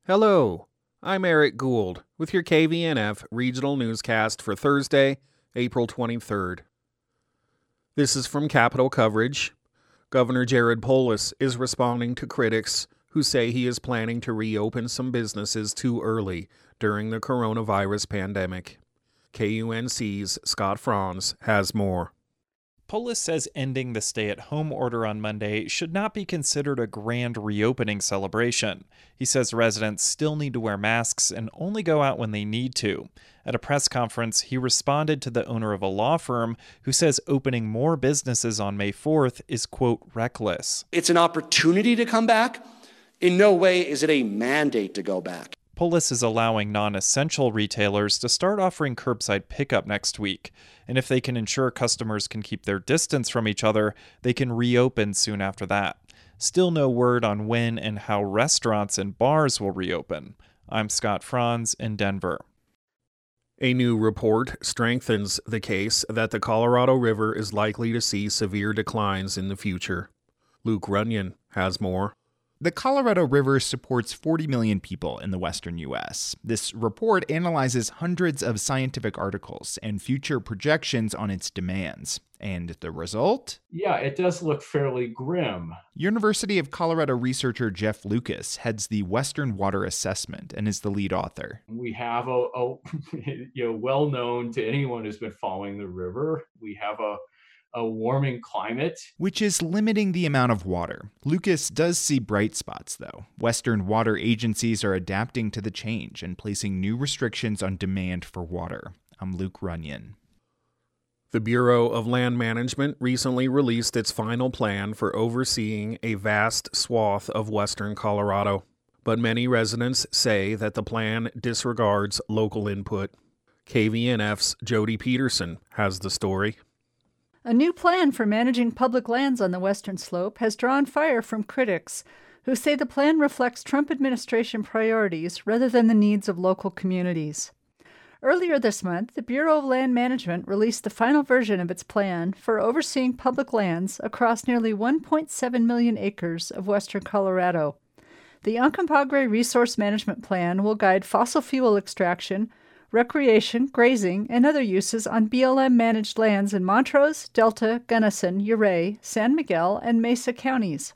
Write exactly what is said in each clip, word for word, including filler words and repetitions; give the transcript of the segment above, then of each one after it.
Hello, I'm Eric Gould with your K V N F regional newscast for Thursday, April twenty-third. This is from Capitol Coverage. Governor Jared Polis is responding to critics who say he is planning to reopen some businesses too early during the coronavirus pandemic. K U N C's Scott Franz has more. Polis says ending the stay-at-home order on Monday should not be considered a grand reopening celebration. He says residents still need to wear masks and only go out when they need to. At a press conference, he responded to the owner of a law firm who says opening more businesses on May fourth is, quote, reckless. It's an opportunity to come back. In no way is it a mandate to go back. Polis is allowing non-essential retailers to start offering curbside pickup next week. And if they can ensure customers can keep their distance from each other, they can reopen soon after that. Still no word on when and how restaurants and bars will reopen. I'm Scott Franz in Denver. A new report strengthens the case that the Colorado River is likely to see severe declines in the future. Luke Runyon has more. The Colorado River supports forty million people in the western U S. This report analyzes hundreds of scientific articles and future projections on its demands. And the result? Yeah, it does look fairly grim. University of Colorado researcher Jeff Lucas heads the Western Water Assessment and is the lead author. We have a, a you know, well known to anyone who's been following the river. We have a a warming climate, which is limiting the amount of water. Lucas does see bright spots, though. Western water agencies are adapting to the change and placing new restrictions on demand for water. I'm Luke Runyon. The Bureau of Land Management recently released its final plan for overseeing a vast swath of western Colorado. But many residents say that the plan disregards local input. K V N F's Jody Peterson has the story. A new plan for managing public lands on the western slope has drawn fire from critics who say the plan reflects Trump administration priorities rather than the needs of local communities. Earlier this month, the Bureau of Land Management released the final version of its plan for overseeing public lands across nearly one point seven million acres of western Colorado. The Uncompahgre Resource Management Plan will guide fossil fuel extraction, recreation, grazing, and other uses on B L M-managed lands in Montrose, Delta, Gunnison, Ouray, San Miguel, and Mesa counties.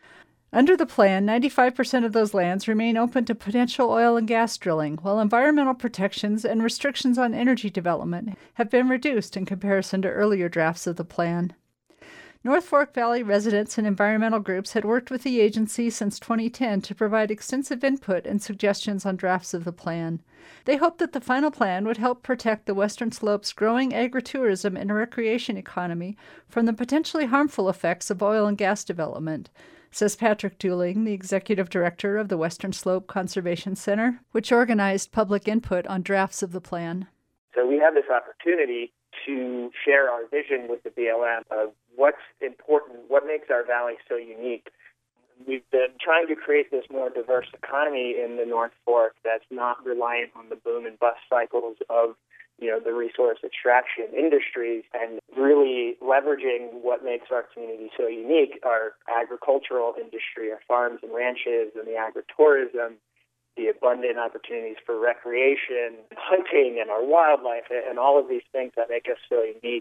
Under the plan, ninety-five percent of those lands remain open to potential oil and gas drilling, while environmental protections and restrictions on energy development have been reduced in comparison to earlier drafts of the plan. North Fork Valley residents and environmental groups had worked with the agency since twenty ten to provide extensive input and suggestions on drafts of the plan. They hoped that the final plan would help protect the Western Slope's growing agritourism and recreation economy from the potentially harmful effects of oil and gas development, says Patrick Dooling, the executive director of the Western Slope Conservation Center, which organized public input on drafts of the plan. So we have this opportunity to share our vision with the B L M of what's important, what makes our valley so unique. We've been trying to create this more diverse economy in the North Fork that's not reliant on the boom and bust cycles of, you know, the resource extraction industries, and really leveraging what makes our community so unique, our agricultural industry, our farms and ranches, and the agritourism, the abundant opportunities for recreation, hunting, and our wildlife, and all of these things that make us so unique.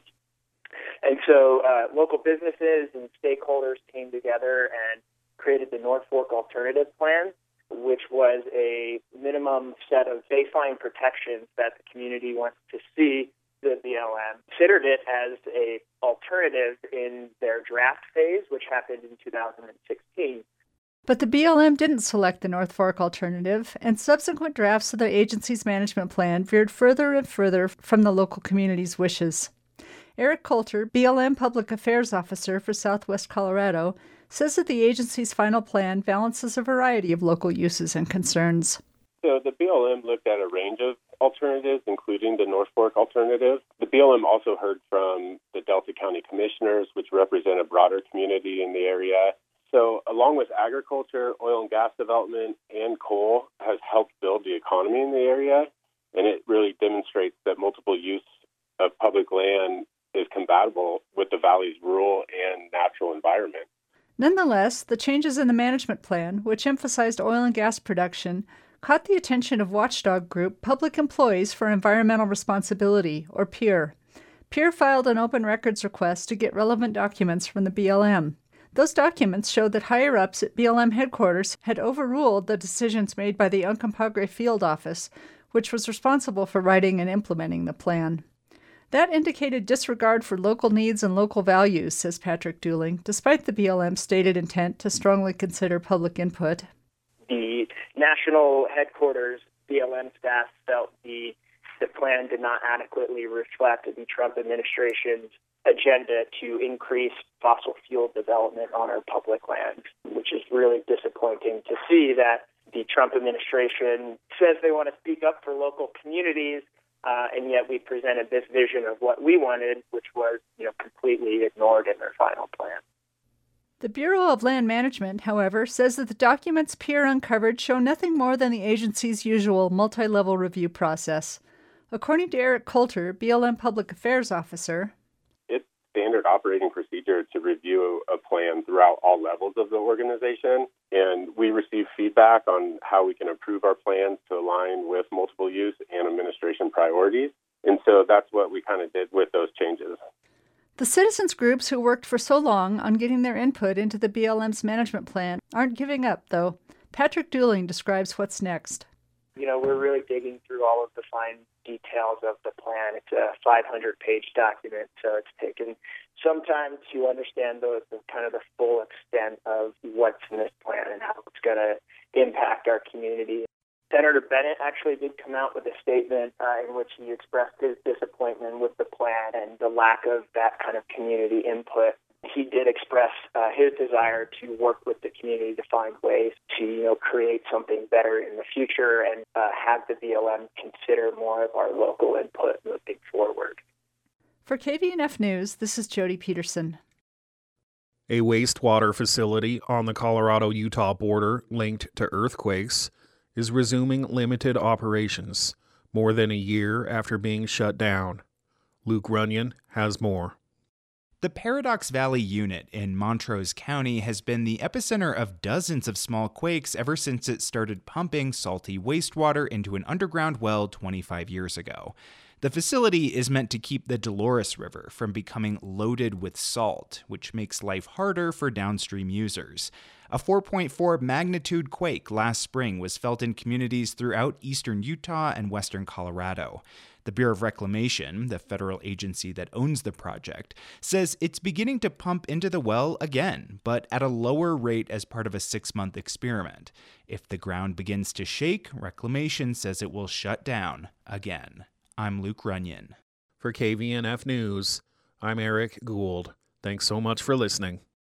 And so uh, local businesses and stakeholders came together and created the North Fork Alternative Plan, which was a minimum set of baseline protections that the community wants to see. The B L M considered it as an alternative in their draft phase, which happened in two thousand sixteen. But the B L M didn't select the North Fork alternative, and subsequent drafts of the agency's management plan veered further and further from the local community's wishes. Eric Coulter, B L M Public Affairs Officer for Southwest Colorado, says that the agency's final plan balances a variety of local uses and concerns. So the B L M looked at a range of alternatives, including the North Fork alternative. The B L M also heard from the Delta County Commissioners, which represent a broader community in the area. So along with agriculture, oil and gas development, and coal has helped build the economy in the area, and it really demonstrates that multiple use of public land is compatible with the valley's rural and natural environment. Nonetheless, the changes in the management plan, which emphasized oil and gas production, caught the attention of watchdog group Public Employees for Environmental Responsibility, or PEER. PEER filed an open records request to get relevant documents from the B L M. Those documents showed that higher-ups at B L M headquarters had overruled the decisions made by the Uncompahgre Field Office, which was responsible for writing and implementing the plan. That indicated disregard for local needs and local values, says Patrick Dooling, despite the B L M's stated intent to strongly consider public input. The national headquarters B L M staff felt the the plan did not adequately reflect the Trump administration's agenda to increase fossil fuel development on our public lands, which is really disappointing to see that the Trump administration says they want to speak up for local communities, uh, and yet we presented this vision of what we wanted, which was, you know, completely ignored in their final plan. The Bureau of Land Management, however, says that the documents PEER uncovered show nothing more than the agency's usual multi-level review process. According to Eric Coulter, B L M Public Affairs Officer, it's standard operating procedure to review a plan throughout all levels of the organization, and we receive feedback on how we can improve our plans to align with multiple use and administration priorities. And so that's what we kind of did with those changes. The citizens groups who worked for so long on getting their input into the B L M's management plan aren't giving up, though. Patrick Dooling describes what's next. You know, we're really digging through all of the fine details of the plan. It's a five hundred page document, so it's taken some time to understand the, the kind of the full extent of what's in this plan and how it's going to impact our community. Senator Bennett actually did come out with a statement uh, in which he expressed his disappointment with the plan and the lack of that kind of community input. He did express uh, his desire to work with the community to find ways to, you know, create something better in the future and uh, have the B L M consider more of our local input moving forward. For K V N F News, this is Jody Peterson. A wastewater facility on the Colorado-Utah border linked to earthquakes is resuming limited operations more than a year after being shut down. Luke Runyon has more. The Paradox Valley unit in Montrose County has been the epicenter of dozens of small quakes ever since it started pumping salty wastewater into an underground well twenty-five years ago. The facility is meant to keep the Dolores River from becoming loaded with salt, which makes life harder for downstream users. A four point four magnitude quake last spring was felt in communities throughout eastern Utah and western Colorado. The Bureau of Reclamation, the federal agency that owns the project, says it's beginning to pump into the well again, but at a lower rate as part of a six-month experiment. If the ground begins to shake, Reclamation says it will shut down again. I'm Luke Runyon. For K V N F News, I'm Eric Gould. Thanks so much for listening.